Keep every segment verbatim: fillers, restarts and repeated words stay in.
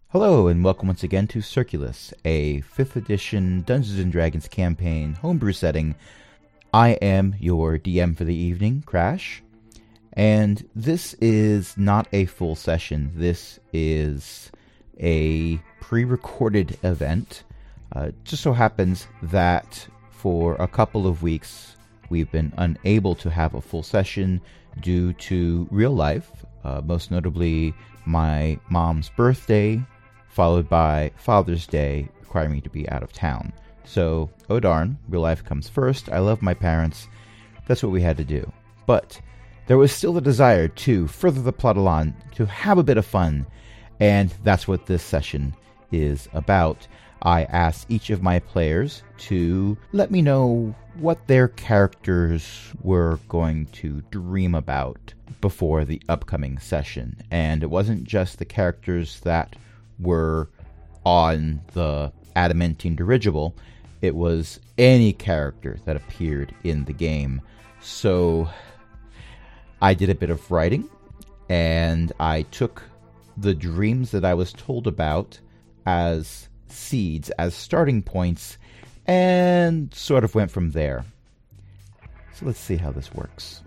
Hello, and welcome once again to Circulus, a fifth edition Dungeons and Dragons campaign homebrew setting. I am your D M for the evening, Crash, and this is not a full session. This is a pre-recorded event. Uh, just so happens that for a couple of weeks we've been unable to have a full session due to real life, uh, most notably my mom's birthday, followed by Father's Day, requiring me to be out of town. So, oh darn, real life comes first. I love my parents. That's what we had to do. But there was still the desire to further the plot along, to have a bit of fun, and that's what this session is about. I asked each of my players to let me know what their characters were going to dream about before the upcoming session. And it wasn't just the characters that were on the adamantine dirigible. It was any character that appeared in the game. So I did a bit of writing, and I took the dreams that I was told about as seeds, as starting points, and sort of went from there. So let's see how this works.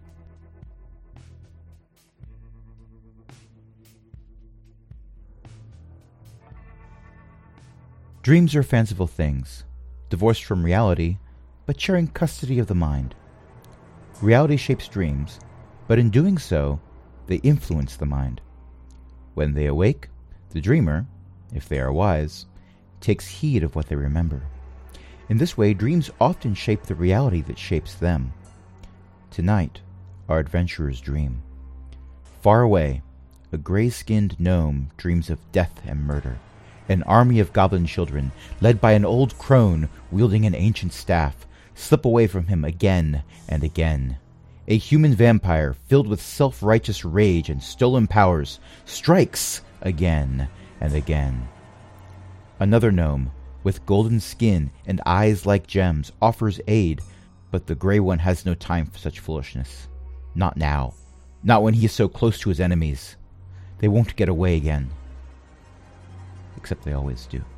Dreams are fanciful things, divorced from reality, but sharing custody of the mind. Reality shapes dreams, but in doing so, they influence the mind. When they awake, the dreamer, if they are wise, takes heed of what they remember. In this way, dreams often shape the reality that shapes them. Tonight, our adventurers dream. Far away, a gray-skinned gnome dreams of death and murder. An army of goblin children, led by an old crone wielding an ancient staff, slip away from him again and again. A human vampire, filled with self-righteous rage and stolen powers, strikes again and again. Another gnome, with golden skin and eyes like gems, offers aid, but the gray one has no time for such foolishness. Not now. Not when he is so close to his enemies. They won't get away again. Except they always do.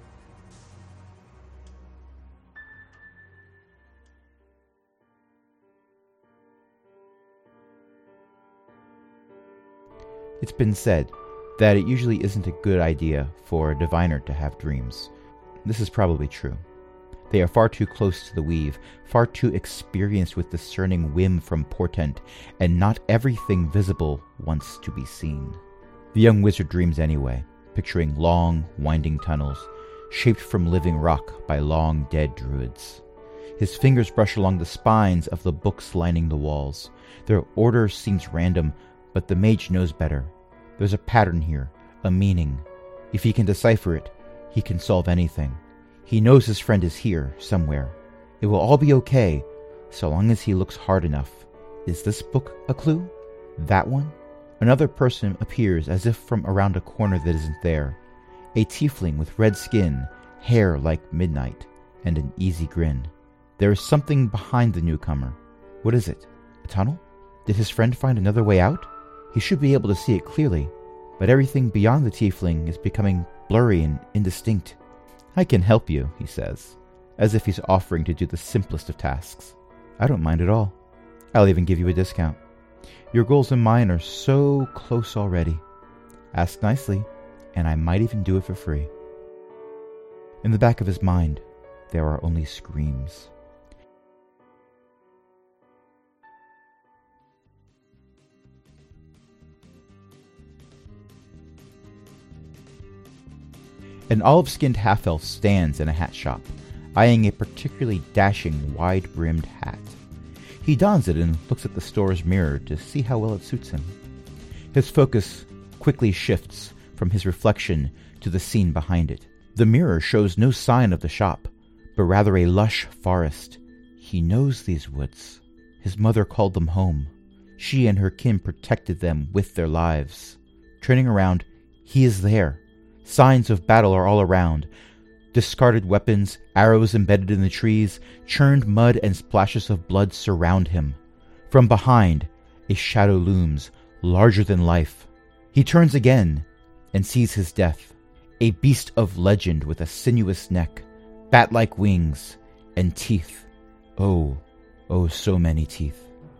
It's been said that it usually isn't a good idea for a diviner to have dreams. This is probably true. They are far too close to the weave, far too experienced with discerning whim from portent, and not everything visible wants to be seen. The young wizard dreams anyway, picturing long, winding tunnels, shaped from living rock by long dead druids. His fingers brush along the spines of the books lining the walls. Their order seems random, but the mage knows better. There's a pattern here, a meaning. If he can decipher it, he can solve anything. He knows his friend is here, somewhere. It will all be okay, so long as he looks hard enough. Is this book a clue? That one? Another person appears as if from around a corner that isn't there. A tiefling with red skin, hair like midnight, and an easy grin. There is something behind the newcomer. What is it? A tunnel? Did his friend find another way out? He should be able to see it clearly, but everything beyond the tiefling is becoming blurry and indistinct. I can help you, he says, as if he's offering to do the simplest of tasks. I don't mind at all. I'll even give you a discount. Your goals and mine are so close already. Ask nicely, and I might even do it for free. In the back of his mind, there are only screams. An olive-skinned half-elf stands in a hat shop, eyeing a particularly dashing, wide-brimmed hat. He dons it and looks at the store's mirror to see how well it suits him. His focus quickly shifts from his reflection to the scene behind it. The mirror shows no sign of the shop, but rather a lush forest. He knows these woods. His mother called them home. She and her kin protected them with their lives. Turning around, he is there. Signs of battle are all around. Discarded weapons, arrows embedded in the trees, churned mud and splashes of blood surround him. From behind, a shadow looms, larger than life. He turns again, and sees his death, a beast of legend with a sinuous neck, bat-like wings, and teeth. Oh, oh, so many teeth.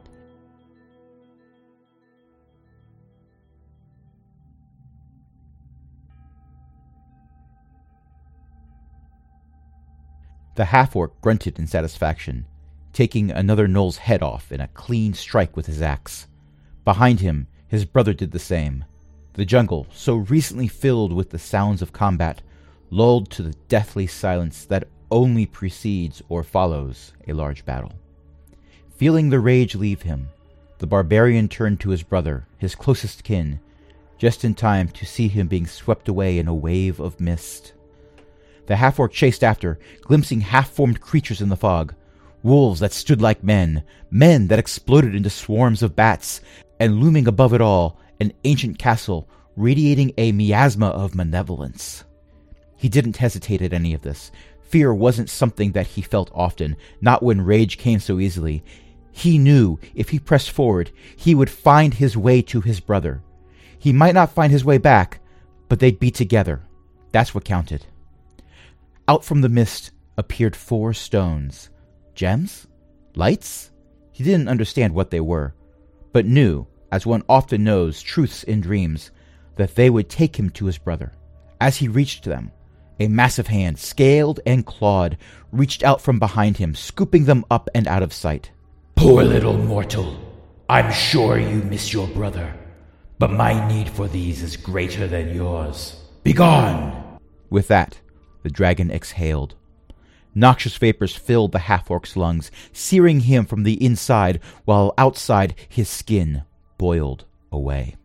The half-orc grunted in satisfaction, taking another gnoll's head off in a clean strike with his axe. Behind him, his brother did the same. The jungle, so recently filled with the sounds of combat, lulled to the deathly silence that only precedes or follows a large battle. Feeling the rage leave him, the barbarian turned to his brother, his closest kin, just in time to see him being swept away in a wave of mist. The half-orc chased after, glimpsing half-formed creatures in the fog, wolves that stood like men, men that exploded into swarms of bats, and looming above it all, an ancient castle radiating a miasma of malevolence. He didn't hesitate at any of this. Fear wasn't something that he felt often, not when rage came so easily. He knew if he pressed forward, he would find his way to his brother. He might not find his way back, but they'd be together. That's what counted. Out from the mist appeared four stones. Gems? Lights? He didn't understand what they were, but knew, as one often knows truths in dreams, that they would take him to his brother. As he reached them, a massive hand, scaled and clawed, reached out from behind him, scooping them up and out of sight. Poor little mortal, I'm sure you miss your brother, but my need for these is greater than yours. Begone! With that, the dragon exhaled. Noxious vapors filled the half-orc's lungs, searing him from the inside, while outside his skin boiled away.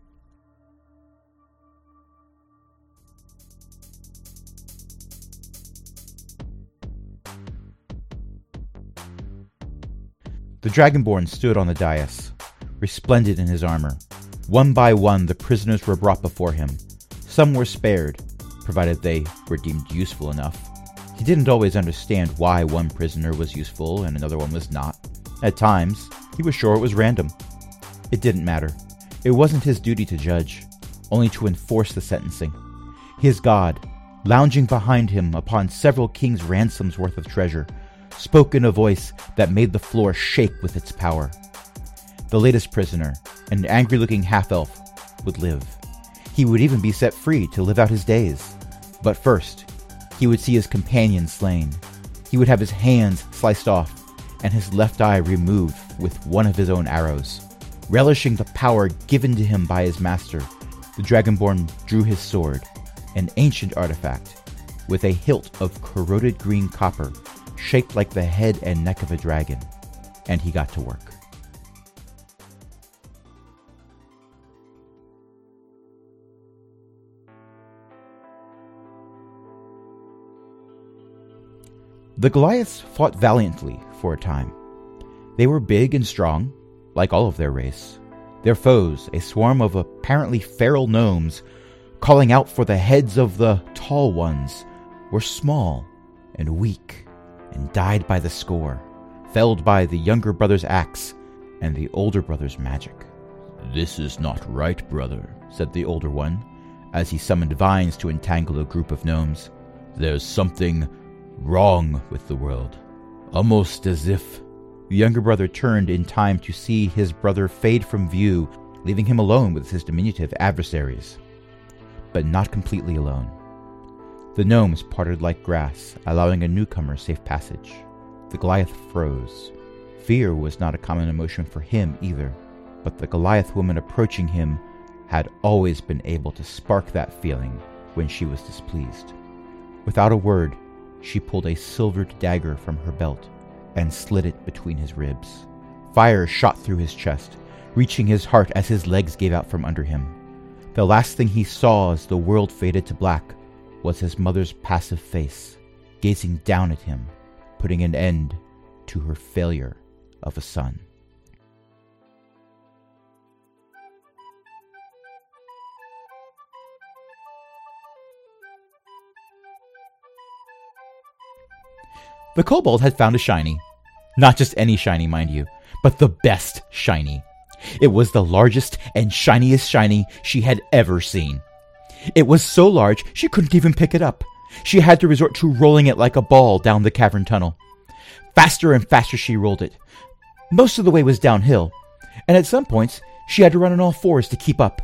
The Dragonborn stood on the dais, resplendent in his armor. One by one the prisoners were brought before him. Some were spared, provided they were deemed useful enough. He didn't always understand why one prisoner was useful and another one was not. At times, he was sure it was random. It didn't matter. It wasn't his duty to judge, only to enforce the sentencing. His god, lounging behind him upon several kings' ransoms worth of treasure, spoke in a voice that made the floor shake with its power. The latest prisoner, an angry-looking half-elf, would live. He would even be set free to live out his days. But first, he would see his companion slain. He would have his hands sliced off, and his left eye removed with one of his own arrows. Relishing the power given to him by his master, the Dragonborn drew his sword, an ancient artifact, with a hilt of corroded green copper, shaped like the head and neck of a dragon, and he got to work. The Goliaths fought valiantly for a time. They were big and strong, like all of their race. Their foes, a swarm of apparently feral gnomes, calling out for the heads of the tall ones, were small and weak, and died by the score, felled by the younger brother's axe and the older brother's magic. "This is not right, brother," said the older one, as he summoned vines to entangle a group of gnomes. "There's something wrong with the world." Almost as if the younger brother turned in time to see his brother fade from view, leaving him alone with his diminutive adversaries. But not completely alone. The gnomes parted like grass, allowing a newcomer safe passage. The Goliath froze. Fear was not a common emotion for him either, but the Goliath woman approaching him had always been able to spark that feeling when she was displeased. Without a word, she pulled a silvered dagger from her belt and slid it between his ribs. Fire shot through his chest, reaching his heart as his legs gave out from under him. The last thing he saw as the world faded to black was his mother's passive face, gazing down at him, putting an end to her failure of a son. The kobold had found a shiny. Not just any shiny, mind you, but the best shiny. It was the largest and shiniest shiny she had ever seen. It was so large she couldn't even pick it up. She had to resort to rolling it like a ball down the cavern tunnel. Faster and faster she rolled it. Most of the way was downhill, and at some points she had to run on all fours to keep up.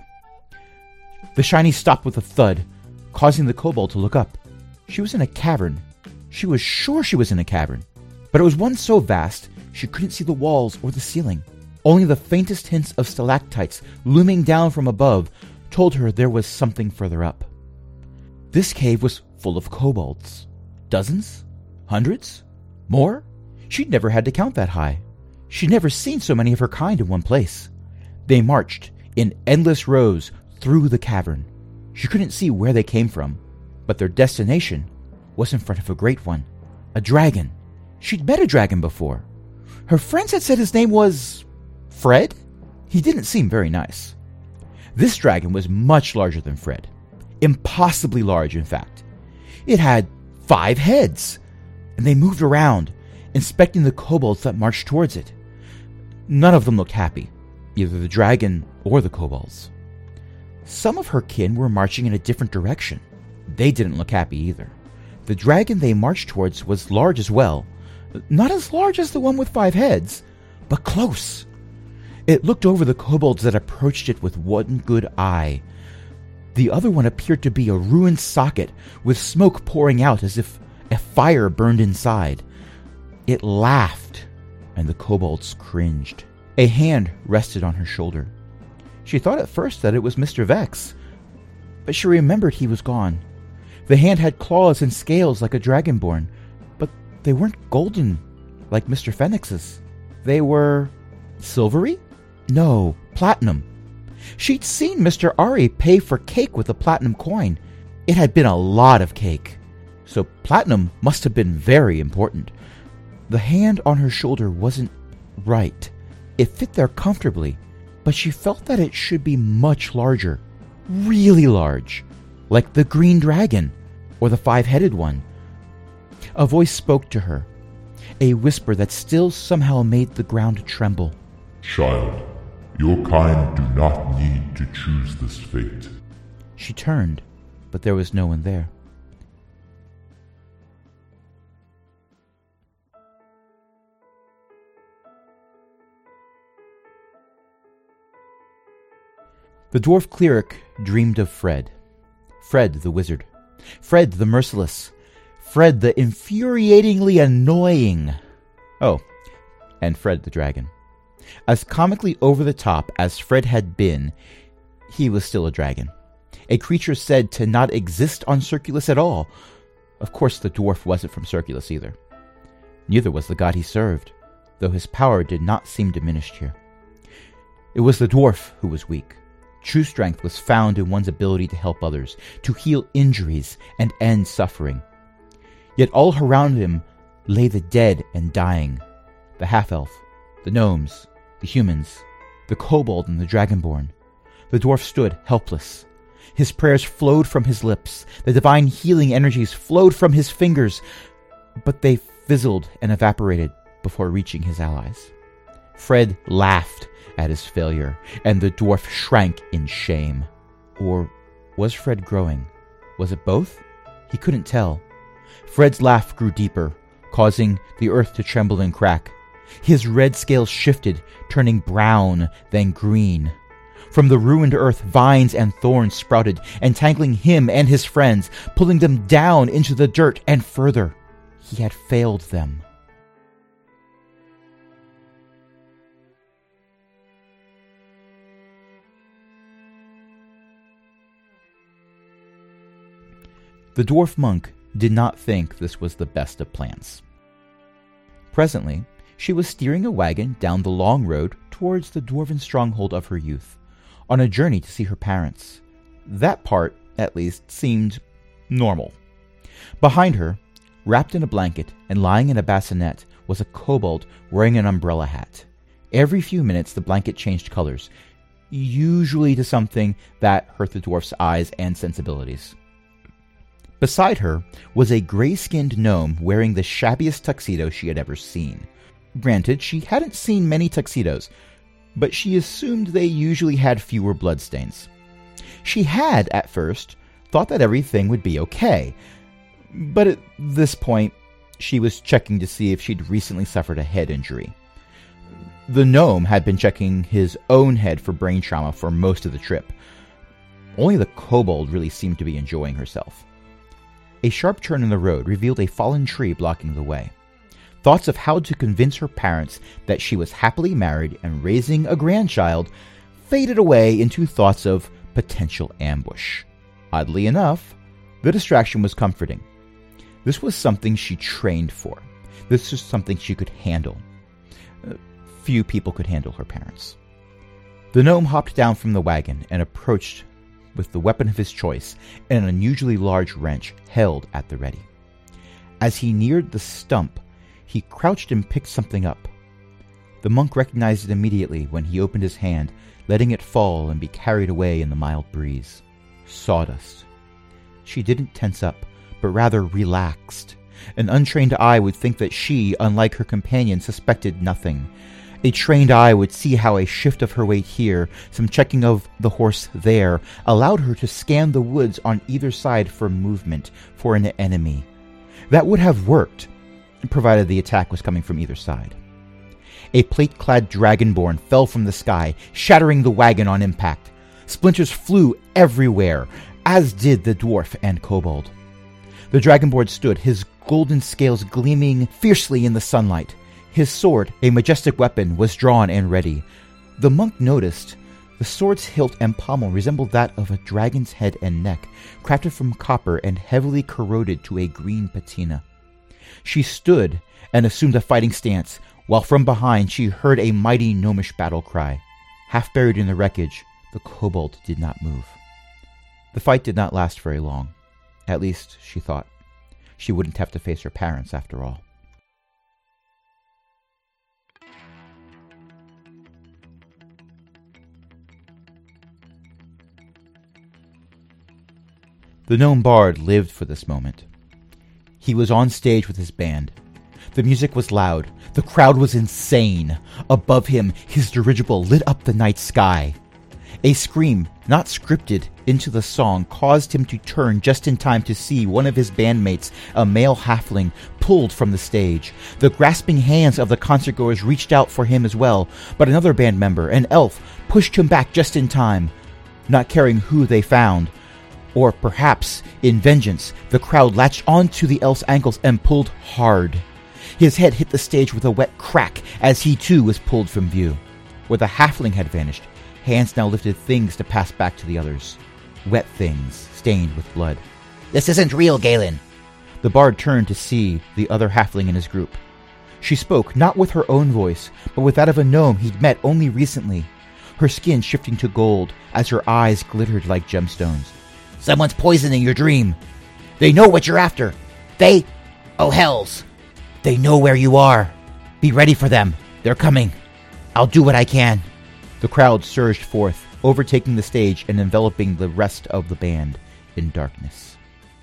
The shiny stopped with a thud, causing the kobold to look up. She was in a cavern. She was sure she was in a cavern, but it was one so vast she couldn't see the walls or the ceiling. Only the faintest hints of stalactites looming down from above told her there was something further up. This cave was full of kobolds. Dozens? Hundreds? More? She'd never had to count that high. She'd never seen so many of her kind in one place. They marched in endless rows through the cavern. She couldn't see where they came from, but their destination was in front of a great one. A dragon. She'd met a dragon before. Her friends had said his name was Fred? He didn't seem very nice. This dragon was much larger than Fred. Impossibly large, in fact. It had five heads, and they moved around, inspecting the kobolds that marched towards it. None of them looked happy, either the dragon or the kobolds. Some of her kin were marching in a different direction. They didn't look happy either. The dragon they marched towards was large as well. Not as large as the one with five heads, but close. It looked over the kobolds that approached it with one good eye. The other one appeared to be a ruined socket with smoke pouring out as if a fire burned inside. It laughed, and the kobolds cringed. A hand rested on her shoulder. She thought at first that it was Mister Vex, but she remembered he was gone. The hand had claws and scales like a dragonborn, but they weren't golden like Mister Phoenix's. They were silvery? No, platinum. She'd seen Mister Ari pay for cake with a platinum coin. It had been a lot of cake, so platinum must have been very important. The hand on her shoulder wasn't right. It fit there comfortably, but she felt that it should be much larger, really large, like the green dragon or the five-headed one. A voice spoke to her, a whisper that still somehow made the ground tremble. Child, your kind do not need to choose this fate. She turned, but there was no one there. The dwarf cleric dreamed of Fred. Fred the wizard. Fred the merciless. Fred the infuriatingly annoying. Oh, and Fred the dragon. As comically over the top as Fred had been, he was still a dragon. A creature said to not exist on Circulus at all. Of course the dwarf wasn't from Circulus either. Neither was the god he served, though his power did not seem diminished here. It was the dwarf who was weak. True strength was found in one's ability to help others, to heal injuries and end suffering. Yet all around him lay the dead and dying, the half-elf, the gnomes, the humans, the kobold and the dragonborn. The dwarf stood helpless. His prayers flowed from his lips. The divine healing energies flowed from his fingers, but they fizzled and evaporated before reaching his allies. Fred laughed at his failure, and the dwarf shrank in shame. Or was Fred growing? Was it both? He couldn't tell. Fred's laugh grew deeper, causing the earth to tremble and crack. His red scales shifted, turning brown, then green. From the ruined earth, vines and thorns sprouted, entangling him and his friends, pulling them down into the dirt and further. He had failed them. The dwarf monk did not think this was the best of plans. Presently, she was steering a wagon down the long road towards the dwarven stronghold of her youth, on a journey to see her parents. That part, at least, seemed normal. Behind her, wrapped in a blanket and lying in a bassinet, was a kobold wearing an umbrella hat. Every few minutes the blanket changed colors, usually to something that hurt the dwarf's eyes and sensibilities. Beside her was a gray-skinned gnome wearing the shabbiest tuxedo she had ever seen. Granted, she hadn't seen many tuxedos, but she assumed they usually had fewer bloodstains. She had, at first, thought that everything would be okay. But at this point, she was checking to see if she'd recently suffered a head injury. The gnome had been checking his own head for brain trauma for most of the trip. Only the kobold really seemed to be enjoying herself. A sharp turn in the road revealed a fallen tree blocking the way. Thoughts of how to convince her parents that she was happily married and raising a grandchild faded away into thoughts of potential ambush. Oddly enough, the distraction was comforting. This was something she trained for. This was something she could handle. Uh, few people could handle her parents. The gnome hopped down from the wagon and approached with the weapon of his choice and an unusually large wrench held at the ready. As he neared the stump, he crouched and picked something up. The monk recognized it immediately when he opened his hand, letting it fall and be carried away in the mild breeze. Sawdust. She didn't tense up, but rather relaxed. An untrained eye would think that she, unlike her companion, suspected nothing. A trained eye would see how a shift of her weight here, some checking of the horse there, allowed her to scan the woods on either side for movement, for an enemy. That would have worked, provided the attack was coming from either side. A plate-clad dragonborn fell from the sky, shattering the wagon on impact. Splinters flew everywhere, as did the dwarf and kobold. The dragonborn stood, his golden scales gleaming fiercely in the sunlight. His sword, a majestic weapon, was drawn and ready. The monk noticed the sword's hilt and pommel resembled that of a dragon's head and neck, crafted from copper and heavily corroded to a green patina. She stood and assumed a fighting stance, while from behind she heard a mighty gnomish battle cry. Half buried in the wreckage, the kobold did not move. The fight did not last very long. At least, she thought. She wouldn't have to face her parents after all. The gnome bard lived for this moment. He was on stage with his band. The music was loud. The crowd was insane. Above him, his dirigible lit up the night sky. A scream, not scripted, into the song caused him to turn just in time to see one of his bandmates, a male halfling, pulled from the stage. The grasping hands of the concertgoers reached out for him as well, but another band member, an elf, pushed him back just in time. Not caring who they found, or perhaps, in vengeance, the crowd latched onto the elf's ankles and pulled hard. His head hit the stage with a wet crack as he too was pulled from view. Where the halfling had vanished, hands now lifted things to pass back to the others. Wet things, stained with blood. "This isn't real, Galen." The bard turned to see the other halfling in his group. She spoke, not with her own voice, but with that of a gnome he'd met only recently, her skin shifting to gold as her eyes glittered like gemstones. "Someone's poisoning your dream. They know what you're after. They... Oh, hells. They know where you are. Be ready for them. They're coming. I'll do what I can." The crowd surged forth, overtaking the stage and enveloping the rest of the band in darkness.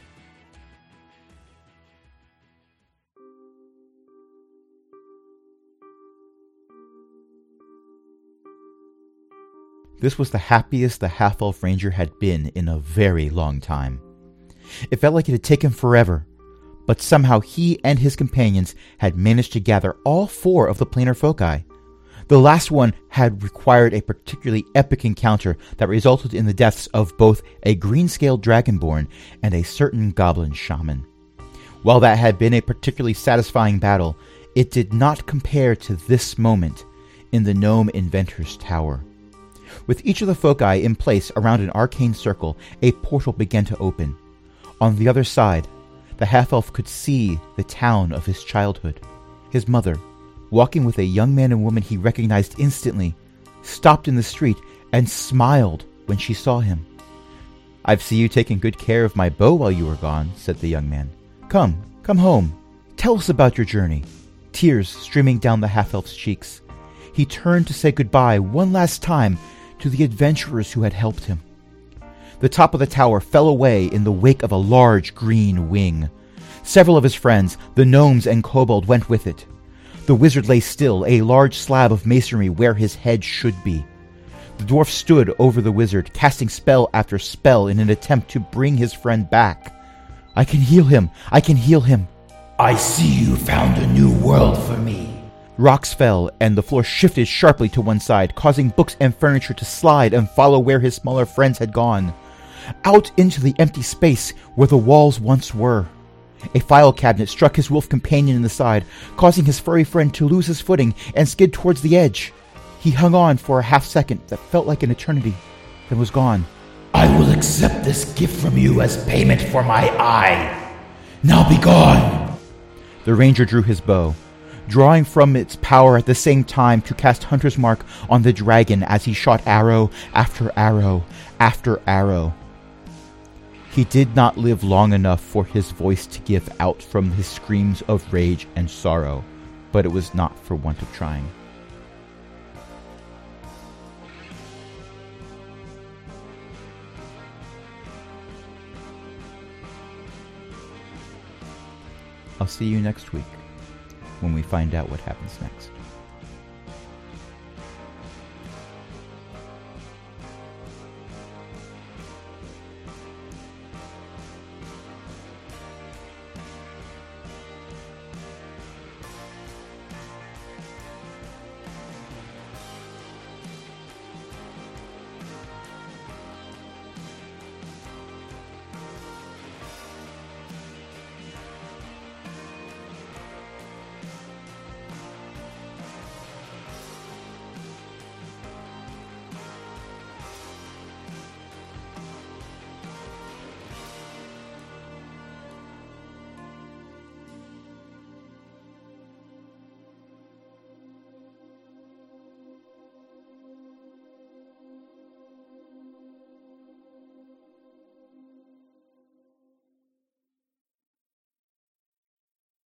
This was the happiest the half-elf ranger had been in a very long time. It felt like it had taken forever, but somehow he and his companions had managed to gather all four of the planar foci. The last one had required a particularly epic encounter that resulted in the deaths of both a green-scaled dragonborn and a certain goblin shaman. While that had been a particularly satisfying battle, it did not compare to this moment in the Gnome Inventor's Tower. With each of the foci in place around an arcane circle, a portal began to open. On the other side, the half-elf could see the town of his childhood. His mother, walking with a young man and woman he recognized instantly, stopped in the street and smiled when she saw him. "I've seen you taking good care of my bow while you were gone," said the young man. Come, come home. Tell us about your journey." Tears streaming down the half-elf's cheeks. He turned to say goodbye one last time to the adventurers who had helped him. The top of the tower fell away in the wake of a large green wing. Several of his friends, the gnomes and kobold, went with it. The wizard lay still, a large slab of masonry where his head should be. The dwarf stood over the wizard, casting spell after spell in an attempt to bring his friend back. I can heal him. I can heal him. I see you found a new world for me. Rocks fell, and the floor shifted sharply to one side, causing books and furniture to slide and follow where his smaller friends had gone. Out into the empty space where the walls once were. A file cabinet struck his wolf companion in the side, causing his furry friend to lose his footing and skid towards the edge. He hung on for a half second that felt like an eternity, then was gone. I will accept this gift from you as payment for my eye. Now be gone. The ranger drew his bow, drawing from its power at the same time to cast Hunter's Mark on the dragon as he shot arrow after arrow after arrow. He did not live long enough for his voice to give out from his screams of rage and sorrow, but it was not for want of trying. I'll see you next week when we find out what happens next.